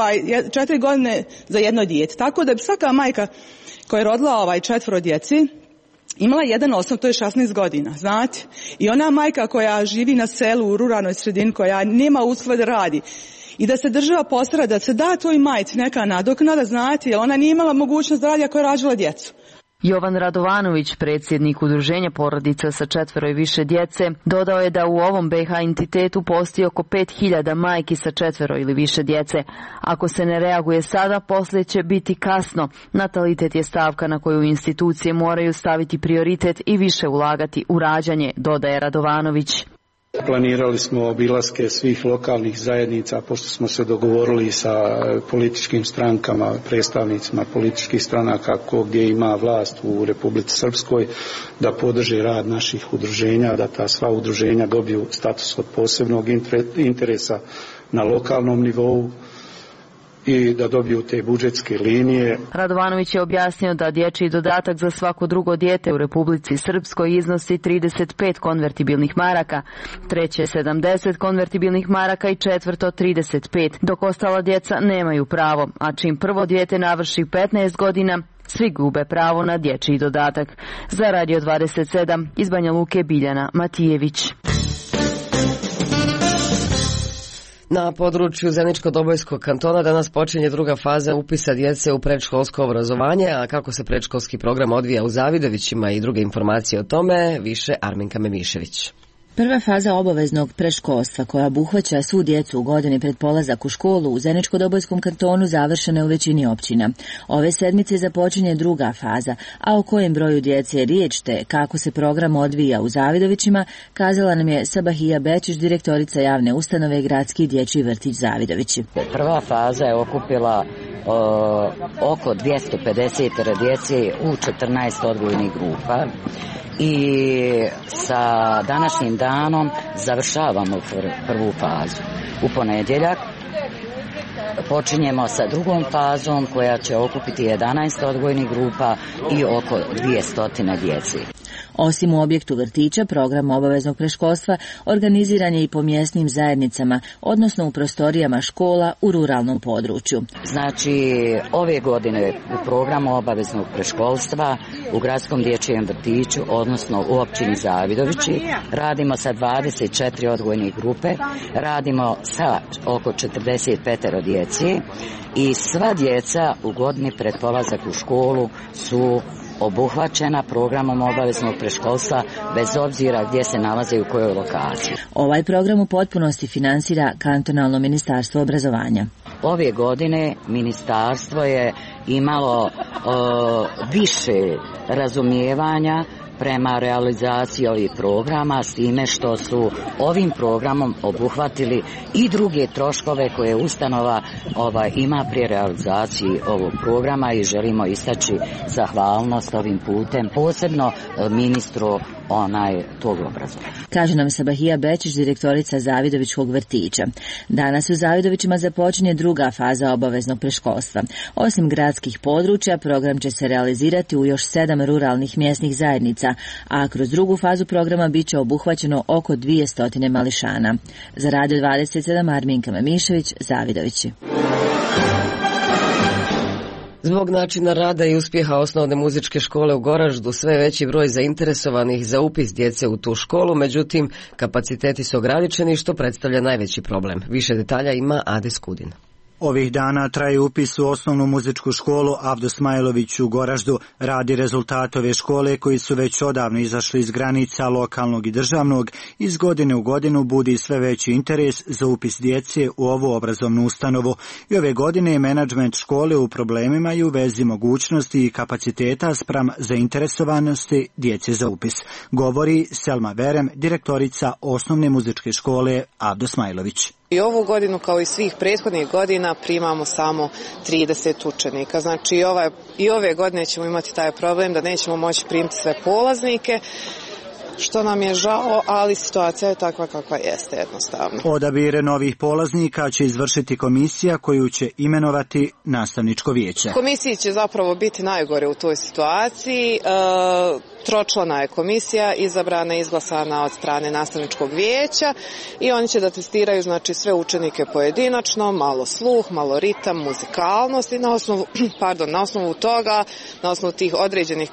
4 godine za jedno dijete. Tako da bi svaka majka koja je rodila 4 djeci imala jedan osnov, to je 16 godina, znate. I ona majka koja živi na selu, u ruralnoj sredini, koja nema uslova da radi i da se država postara da se da toj majci neka nadoknada, znate, jer ona nije imala mogućnost da radi ako je rađala djecu. Jovan Radovanović, predsjednik udruženja porodica sa 4 i više djece, dodao je da u ovom BiH entitetu postoji oko 5000 majki sa 4 ili više djece. Ako se ne reaguje sada, poslije će biti kasno. Natalitet je stavka na koju institucije moraju staviti prioritet i više ulagati u rađanje, dodaje Radovanović. Planirali smo obilaske svih lokalnih zajednica, pošto smo se dogovorili sa političkim strankama, predstavnicima političkih stranaka gdje ima vlast u Republici Srpskoj, da podrže rad naših udruženja, da ta sva udruženja dobiju status od posebnog interesa na lokalnom nivou. i da dobiju te budžetske linije. Radovanović je objasnio da dječji dodatak za svako drugo dijete u Republici Srpskoj iznosi 35 konvertibilnih maraka, treće 70 konvertibilnih maraka i četvrto 35, dok ostala djeca nemaju pravo, a čim prvo dijete navrši 15 godina, svi gube pravo na dječji dodatak. Za Radio 27 iz Banja Luke Biljana Matijević. Na području Zeničko-Dobojskog kantona danas počinje druga faza upisa djece u predškolsko obrazovanje, a kako se predškolski program odvija u Zavidovićima i druge informacije o tome, više Arminka Memišević. Prva faza obaveznog predškolstva koja obuhvaća svu djecu u godini pred polazak u školu u Zeničko-Dobojskom kantonu završena je u većini općina. Ove sedmice započinje druga faza, a o kojem broju djece je riječ te kako se program odvija u Zavidovićima, kazala nam je Sabahija Bečić, direktorica javne ustanove Gradski dječji vrtić Zavidovići. Prva faza je okupila oko 250 djece u 14 odgojnih grupa. I sa današnjim danom završavamo prvu fazu. U ponedjeljak počinjemo sa drugom fazom koja će okupiti 11 odgojnih grupa i oko 200 djece. Osim u objektu vrtića, program obaveznog predškolstva organiziran je i po mjesnim zajednicama, odnosno u prostorijama škola u ruralnom području. Znači, ove godine u programu obaveznog predškolstva u Gradskom dječjem vrtiću, odnosno u općini Zavidovići, radimo sa 24 odgojne grupe, radimo sa oko 45 djece i sva djeca u godini pred polazak u školu su obuhvaćena programom obaveznog predškolstva bez obzira gdje se nalaze i u kojoj lokaciji. Ovaj program u potpunosti finansira kantonalno ministarstvo obrazovanja. Ove godine ministarstvo je imalo više razumijevanja prema realizaciji ovih programa, s time što su ovim programom obuhvatili i druge troškove koje ustanova ima pri realizaciji ovog programa i želimo istaći zahvalnost ovim putem, posebno ministru tog obrazovanja. Kaže nam Sabahija Bečić, direktorica Zavidovićkog vrtića. Danas u Zavidovićima započinje druga faza obaveznog predškolstva. Osim gradskih područja, program će se realizirati u još 7 ruralnih mjesnih zajednica, a kroz drugu fazu programa bit će obuhvaćeno oko 200 mališana. Za Radio 27 Arminka Memišević, Zavidovići. Zbog načina rada i uspjeha osnovne muzičke škole u Goraždu sve veći broj zainteresovanih za upis djece u tu školu, međutim kapaciteti su ograničeni što predstavlja najveći problem. Više detalja ima Ade Skudin. Ovih dana traje upis u osnovnu muzičku školu Avdo Smajlović u Goraždu. Radi rezultat ove škole koji su već odavno izašli iz granica lokalnog i državnog, iz godine u godinu budi sve veći interes za upis djece u ovu obrazovnu ustanovu. I ove godine je menadžment škole u problemima i u vezi mogućnosti i kapaciteta spram zainteresovanosti djece za upis. Govori Selma Verem, direktorica osnovne muzičke škole Avdo Smajlović. I ovu godinu, kao i svih prethodnih godina, primamo samo 30 učenika. Znači i ove godine ćemo imati taj problem da nećemo moći primiti sve polaznike, što nam je žao, ali situacija je takva kakva jeste jednostavno. Odabir novih polaznika će izvršiti komisija koju će imenovati nastavničko vijeće. Komisiji će zapravo biti najgore u toj situaciji. Tročlana je komisija, izabrana i izglasana od strane nastavničkog vijeća i oni će da testiraju sve učenike pojedinačno, malo sluh, malo ritam, muzikalnost i na osnovu toga, na osnovu tih određenih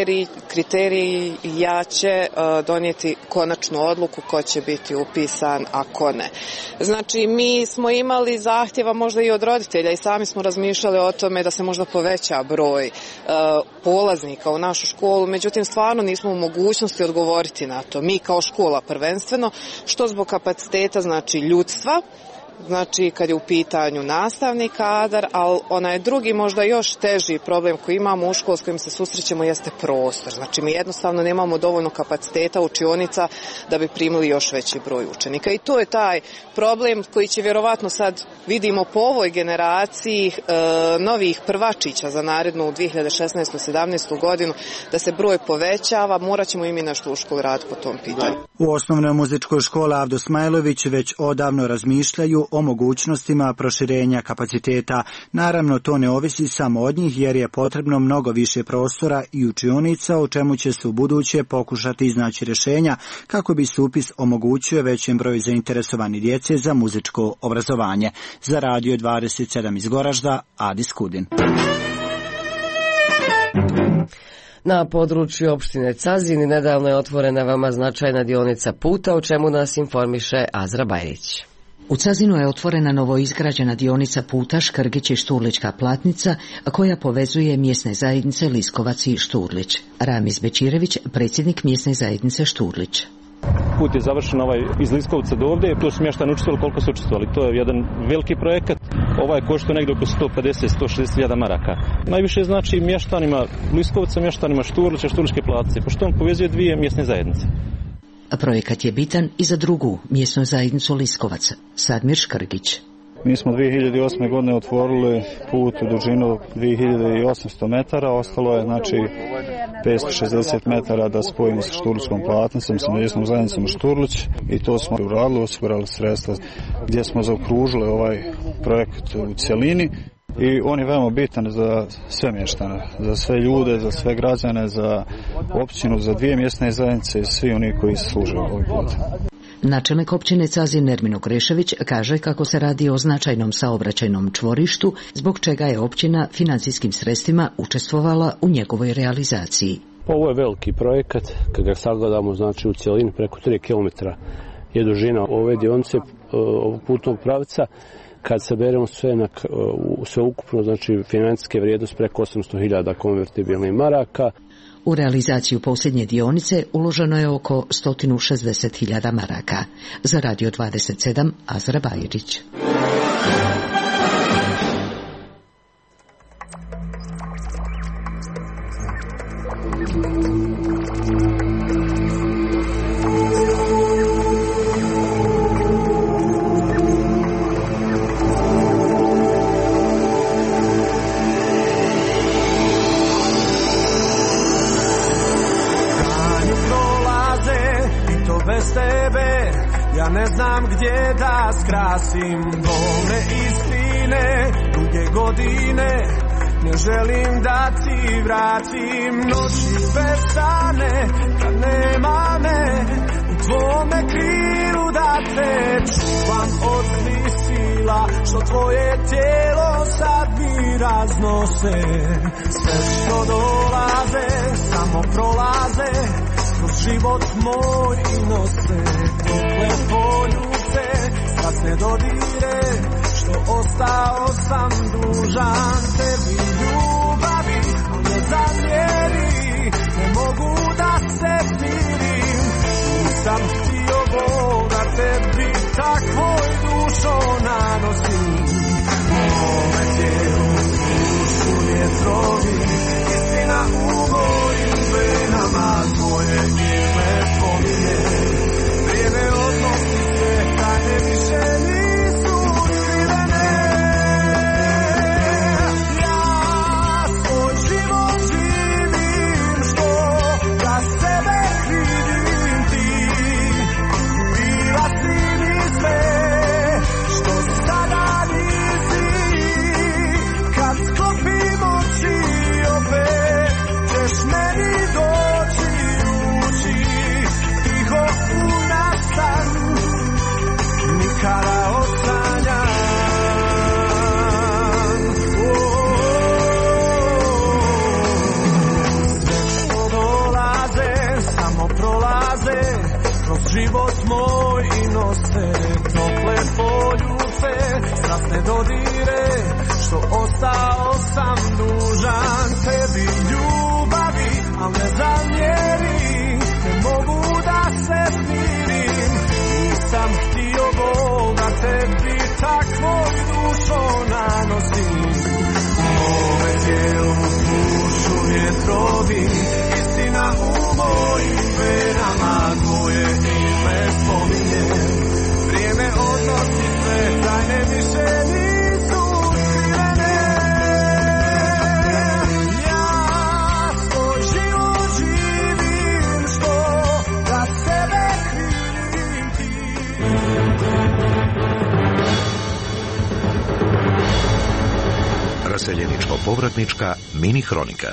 kriterija će donijeti konačnu odluku ko će biti upisan, a ko ne. Znači, mi smo imali zahtjeva možda i od roditelja i sami smo razmišljali o tome da se možda poveća broj polaznika u našu školu, međutim stvarno nismo u mogućnosti odgovoriti na to. Mi kao škola prvenstveno, što zbog kapaciteta ljudstva, kad je u pitanju nastavni kadar, ali onaj drugi možda još teži problem koji imamo u školi s kojim se susrećemo jeste prostor. Znači mi jednostavno nemamo dovoljno kapaciteta učionica da bi primili još veći broj učenika i to je taj problem koji će vjerovatno sad vidimo po ovoj generaciji novih prvačića za narednu 2016-17 godinu da se broj povećava, morat ćemo i mi nešto u školi raditi po tom pitanju. U osnovnoj muzičkoj školi Avdo Smajlović već odavno razmišljaju razmišljaju o mogućnostima proširenja kapaciteta. Naravno, to ne ovisi samo od njih jer je potrebno mnogo više prostora i učionica, o čemu će se u buduće pokušati iznaći rješenja kako bi se upis omogućio većem broju zainteresovani djece za muzičko obrazovanje. Za Radio 27 iz Goražda, Adis Kudin. Na području opštine Cazin nedavno je otvorena veoma značajna dionica puta, o čemu nas informiše Azra Bajrić. U Cazinu je otvorena novoizgrađena dionica puta Škrgić i Šturlička platnica koja povezuje mjesne zajednice Liskovac i Šturlić. Ramiz Bečirević, predsjednik mjesne zajednice Šturlić. Put je završen iz Liskovca do ovdje, tu su mještani učestvovali koliko su učestvovali. To je jedan veliki projekat, ovaj košta negdje oko 150-160.000 maraka. Najviše znači mještanima Liskovca, mještanima Šturlića, Šturličke platnice, pošto on povezuje dvije mjesne zajednice. Projekat je bitan i za drugu mjesnu zajednicu Liskovac, Sadmir Škrgić. Mi smo 2008. godine otvorili put u dužinu 2800 metara, ostalo je znači 560 metara da spojimo sa Šturličkom platnicom, sa mjesnom zajednicom Šturlić i to smo uradili, osigurali sredstva gdje smo zaokružili ovaj projekt u cjelini. I on je veoma bitan za sve mještane, za sve ljude, za sve građane, za općinu, za dvije mjesne zajednice i svi oni koji se služe ovaj put. Načelnik općine Cazin Nermino Grešević kaže kako se radi o značajnom saobraćajnom čvorištu, zbog čega je općina financijskim sredstvima učestvovala u njegovoj realizaciji. Ovo je veliki projekat, kad ga sagledamo znači u cjelini preko 3 km je dužina ove dionice ovog putnog pravca. Kad saberemo sve ukupno, znači financijske vrijednosti preko 800.000 konvertibilnih maraka. U realizaciju posljednje dionice uloženo je oko 160.000 maraka. Za Radio 27, Azra Bajrić. Ja ne znam gdje da skrasim bolne istine, duge godine, ne želim da ti vratim noći besane, kad nema me u tvome krilu da te čuvam od svih sila, što tvoje tijelo sad mi raznose. Sve što dolaze, samo prolaze, kroz život moj i nose tople poljubce, strasne dodire, što ostao sam dužan tebi ljubavi, a ne zamjeri, ne mogu da se mirim, nisam htio Bog da tebi takvoj dušo nanosim. Mome tijelu dušu vjetrovi, istina u mojim venama, tvoje ime spominje, vrijeme odnosi sve, tajne više nisu skrivene. Ja svoj život živim, što za sebe krivim ti, bila si mi sve, što sada nisi, kad sklopim oči opet, ćeš meni doći ući, tiho u nastan, nikada osanjan. Sve što dolaze, samo prolaze, kroz život moj i nose tople poljubce, strasne dodire, što ostao sam dužan tebi ljubavi, al ne zamjeri, ne mogu da se smirim, nisam htio Bog da tebi takvoj dušo nanosim. U mome tijelu pušu vjetrovi, istina u mojim venama, tvoje ime spominje, vrijeme odnosi sve, tajne više nisu skrivene. Ja svoj život živim, što za sebe krivim ti. Iseljeničko-povratnička mini hronika.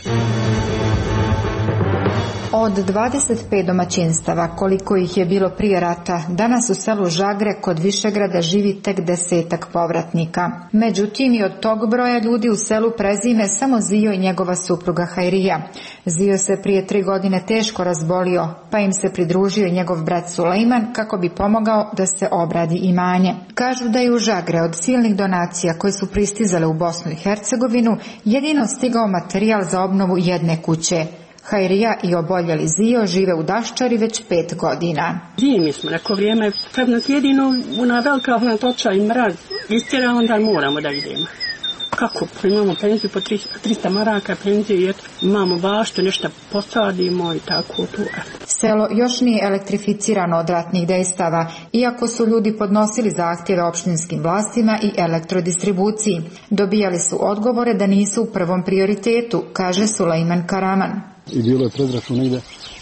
Od 25 domaćinstava, koliko ih je bilo prije rata, danas u selu Žagre kod Višegrada živi tek 10-ak povratnika. Međutim, i od tog broja ljudi u selu prezime samo Zio i njegova supruga Hajrija. Zio se prije 3 godine teško razbolio, pa im se pridružio i njegov brat Sulejman kako bi pomogao da se obradi imanje. Kažu da je u Žagre od silnih donacija koje su pristizale u Bosnu i Hercegovinu jedino stigao materijal za obnovu jedne kuće. Hajrija i oboljeli Zio žive u Daščari već 5 godina. Zimi smo neko vrijeme, kad nas jedino ona velika hladnoća i mraz istjera, onda moramo da idemo. Kako? Imamo penziju po 300 maraka penziju, imamo baštu, nešto posadimo i tako to. Selo još nije elektrificirano od ratnih dejstava, iako su ljudi podnosili zahtjeve opštinskim vlastima i elektrodistribuciji. Dobijali su odgovore da nisu u prvom prioritetu, kaže Sulejman Karaman. I bilo je predračun negdje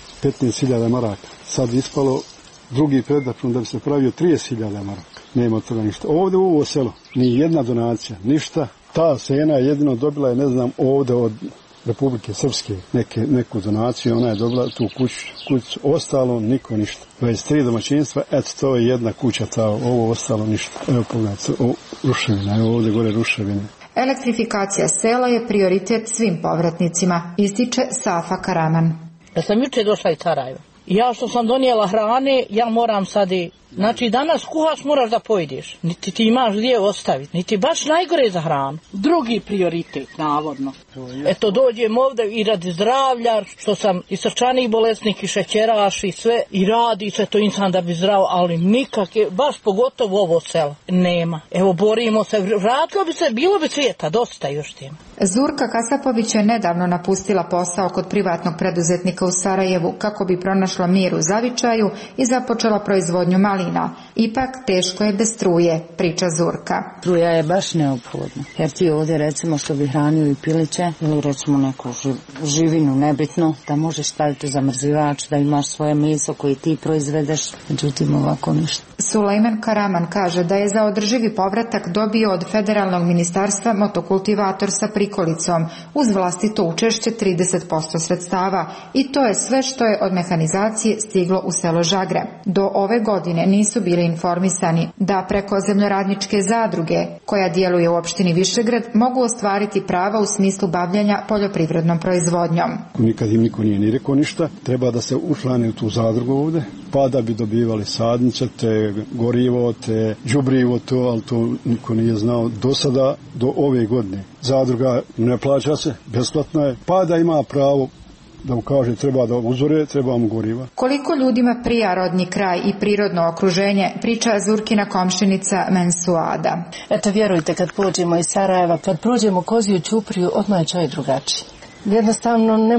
15.000 maraka. Sad ispalo drugi predračun da bi se pravio 30.000 maraka. Nema od toga ništa. Ovdje u ovo selo ni jedna donacija, ništa. Ta sena jedino dobila je, ne znam, ovdje od Republike Srpske neku donaciju, ona je dobila tu kuću, ostalo niko ništa. 23 domaćinstva, eto to je jedna kuća, ovo ostalo ništa. Evo pogledajte, ruševina, evo ovdje gore ruševine. Elektrifikacija sela je prioritet svim povratnicima, ističe Safa Karaman. Ja sam jučer došla iz Sarajeva. Ja što sam donijela hrane, ja moram sad Znači danas kuhaš moraš da pojedeš, niti ti imaš gdje ostaviti, niti baš najgore za hranu. Drugi prioritet, navodno. Eto dođem ovdje i radi zdravlja, što sam i srčani bolesnik i šećeraš i sve, i radi sve to insan da bi zdrav, ali nikakve, baš pogotovo ovo selo, nema. Evo borimo se, vratilo bi se, bilo bi svijeta, dosta još tema. Zurka Kasapović je nedavno napustila posao kod privatnog preduzetnika u Sarajevu kako bi pronašla mir u Zavičaju i započela proizvodnju malina. Ipak teško je bez struje, priča Zurka. Struja je baš neophodna, jer ti ovdje recimo što bi hranio i piliće ili recimo neku živinu, nebitno, da možeš staviti zamrzivač, da imaš svoje meso koje ti proizvedeš, međutim ovako ništa. Sulejman Karaman kaže da je za održivi povratak dobio od Federalnog ministarstva motokultivator sa prikolicom uz vlastito učešće 30% sredstava i to je sve što je od mehanizacije stiglo u selo Žagre. Do ove godine nisu bili informisani da preko zemljoradničke zadruge koja djeluje u opštini Višegrad mogu ostvariti prava u smislu bavljanja poljoprivrednom proizvodnjom. Nikad im niko nije ni rekao ništa, treba da se učlane u tu zadrugu ovdje, pa da bi dobivali sadnice, te gorivo, te đubrivo, to, ali to niko nije znao do sada, do ove godine. Zadruga ne plaća se, besplatna je, pa da ima pravo da mu kaže treba da uzore, treba mu goriva. Koliko ljudima prija rodni kraj i prirodno okruženje, priča Zurkina komšinica Mensuada. Eto vjerujte, kad pođemo iz Sarajeva, kad prođemo Koziju Ćupriju, odmah je čovjek drugačiji. Jednostavno ne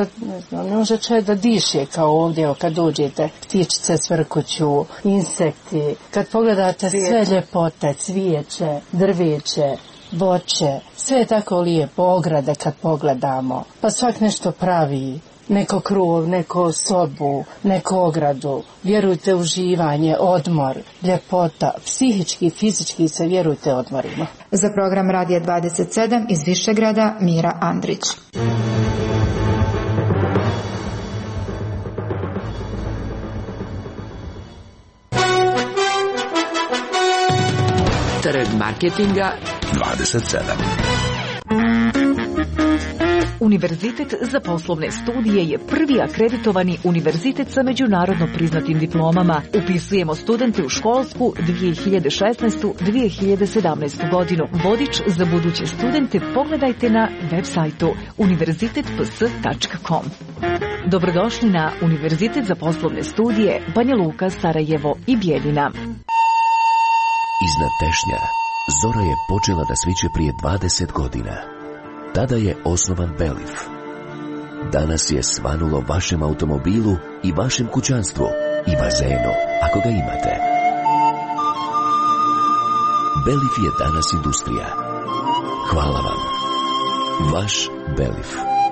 može čovjek da diše kao ovdje kad dođete, ptičice svrkuću, insekti, kad pogledate sve ljepote, cvijeće, drveće, voće, sve je tako lijepo, ograde kad pogledamo, pa svak nešto pravi, neko krov, neko sobu, neko ogradu, vjerujte uživanje, odmor, ljepota, psihički, fizički se vjerujte odmorimo. Za program Radija 27 iz Višegrada Mira Andrić. Trg marketinga 27. Univerzitet za poslovne studije je prvi akreditovani univerzitet sa međunarodno priznatim diplomama. Upisujemo studente u školsku 2016-2017 godinu. Vodič za buduće studente pogledajte na web sajtu univerzitetps.com. Dobrodošli na Univerzitet za poslovne studije Banja Luka, Sarajevo i Bijeljina. Iznad Tešnja zora je počela da sviće prije 20 godina. Tada je osnovan Belif. Danas je svanulo vašem automobilu i vašem kućanstvu i bazenu, ako ga imate. Belif je danas industrija. Hvala vam. Vaš Belif.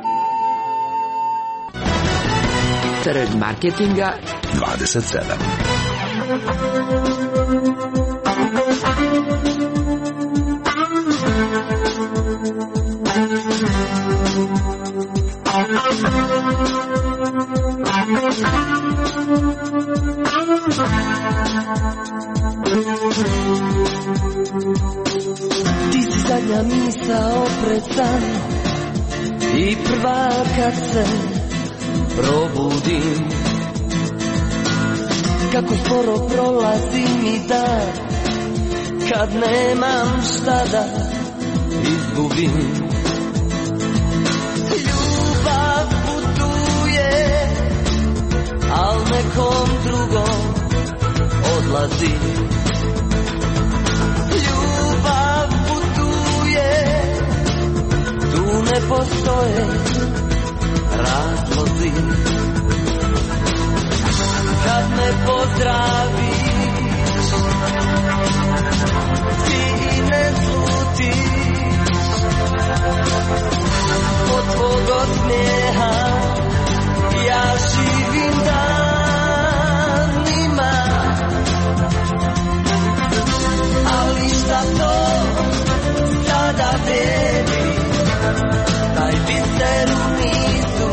Trg marketinga 27. Ti si zadnja misao pred san i prva kad se probudim. Kako sporo prolazi mi dan kad nemam šta da izgubim. Ljubav putuje, al nekom drugom odlazi. Ljubav putuje, tu ne postoje razlozi. Kad me pozdraviš, ti ne slutiš. Od tvog osmijeha ja živim danima. Ali šta to sada vrijedi, taj biser u nizu.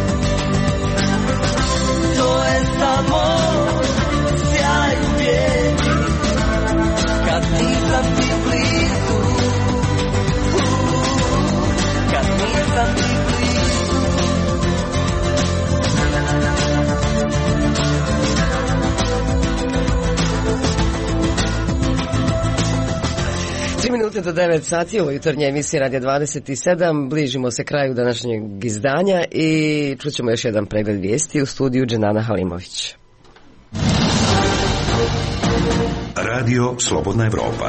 To je samo sjaj u bijedi, kad nisam ti blizu, kad nisam ti blizu. 3 minute do 9 sati, ovo jutarnje emisije Radija 27, bližimo se kraju današnjeg izdanja i čućemo još jedan pregled vijesti u studiju Dženana Halimović. Radio Slobodna Evropa.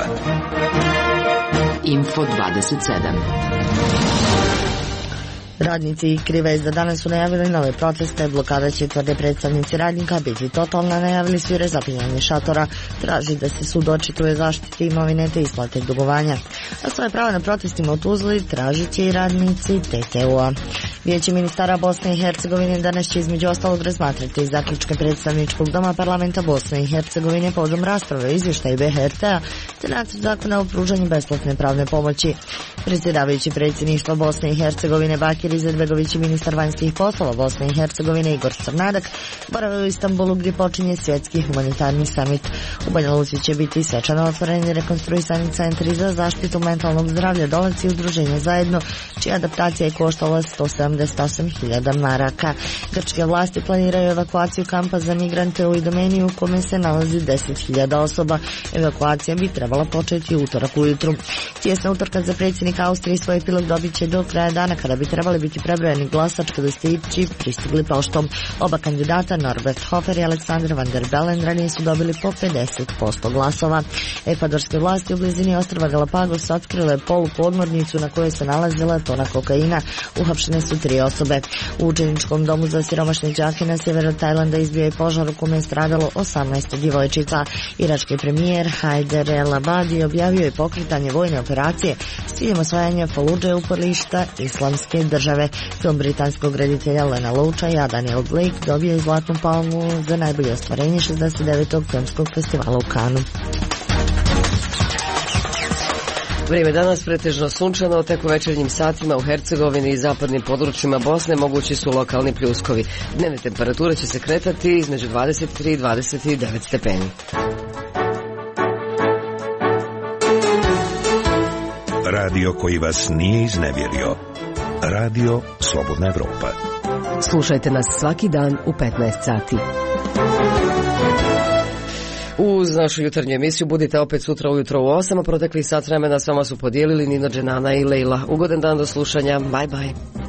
Info 27. Radnici Krive za danas su najavili nove proteste, blokada će, tvrde predstavnici radnika, biti totalna, najavili su i razapinjanje šatora, traži da se sud očituje zaštiti imovine te isplate dugovanja. A svoje pravo na protestima u Tuzli tražit će i radnici TTU-a. Vijeće ministara Bosne i Hercegovine danas će između ostalog razmatrati zaključke predstavničkog doma parlamenta Bosne i Hercegovine povodom rasprave o izvještaju BHRT-a te nacrt zakona o pružanju besplatne pravne pomoći. Predsjedavajući predsjedništva Bosne i Hercegovine Bakir Izetbegović i ministar vanjskih poslova Bosne i Hercegovine Igor Crnadak borave u Istanbulu gdje počinje svjetski humanitarni summit. U Banja Luci će biti svečano otvoreni rekonstruisani centri za zaštitu mentalnog zdravlja Dolac i udruženja Zajedno, čija adaptacija je koštala 178.000 maraka. Grčke vlasti planiraju evakuaciju kampa za migrante u Idomeniju u kome se nalazi 10.000 osoba. Evakuacija bi trebala početi utorak ujutru. Tijesna utorka za predsjednika Austrije svoj epilog dobit će do kraja dana kada bi trebali biti prebrojani glasački listići pristigli poštom. Oba kandidata, Norbert Hofer i Aleksandar Van der Bellen, ranije su dobili po 50% glasova. Ekvadorske vlasti u blizini ostrva Galapagos otkrile polupodmornicu na kojoj se nalazila tona kokaina. Uhapšene su 3 osobe. U učeničkom domu za siromašne đake na sjeveru Tajlanda izbio je požar u kome je stradalo 18 djevojčica. Irački premijer Hajder El Abadi objavio je pokretanje vojne operacije s ciljem osvajanja Faludže, uporišta Islamske države. Film britanskog reditelja Lena Loucha, a Daniel Blake dobio je Zlatnu palmu za najbolje ostvarenje 69. filmskog festivala u Kanu. Vrijeme danas pretežno sunčano, tek u večernjim satima u Hercegovini i zapadnim područjima Bosne mogući su lokalni pljuskovi. Dnevne temperature će se kretati između 23 i 29 stepeni. Radio koji vas nije iznevjerio. Radio Slobodna Evropa. Slušajte nas svaki dan u 15 sati. Uz našu jutarnju emisiju budite opet sutra ujutro u 8, a proteklih sat vremena s vama su podijelili Nino, Dženana i Lejla. Ugodan dan do slušanja. Bye bye.